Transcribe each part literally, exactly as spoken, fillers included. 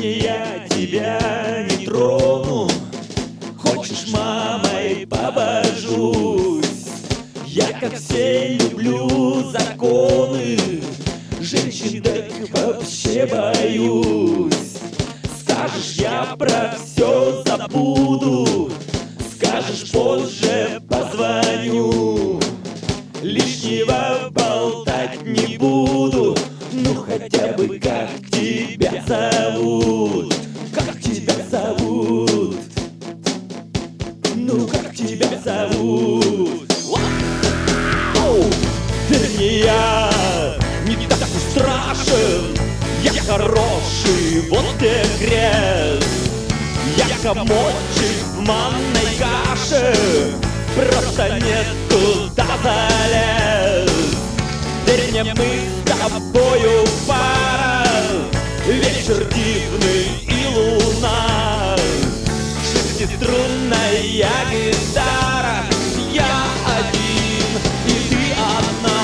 Сегодня я тебя не трону. Хочешь, мамой побожусь? Я, как все, люблю законы. Женщин так вообще боюсь. Скажешь, я про все забуду. Скажешь, позже позвоню. Лишнего болтать не буду. Ну хотя бы как тебя зовут? Как тебя зовут? Ну как тебя зовут? Оу! Вернее, я не так уж страшен. Я хороший, вот и грязь. Я комочек в манной каше, просто не туда залез. Теперь мне мы с тобою пара, вечер дивный и луна. Шестиструнная гитара, я один и ты одна.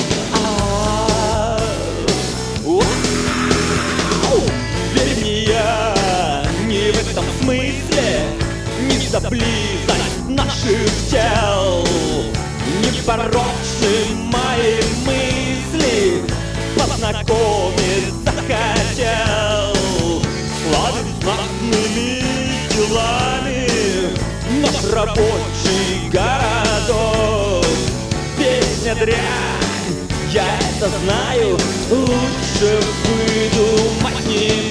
Вернее, я не в этом смысле, не за близость наших тел. Непорочны мои мысли, познакомиться хотел. Славим знатными делами наш рабочий городок. Песня дрянь, я это знаю, лучше выдумать не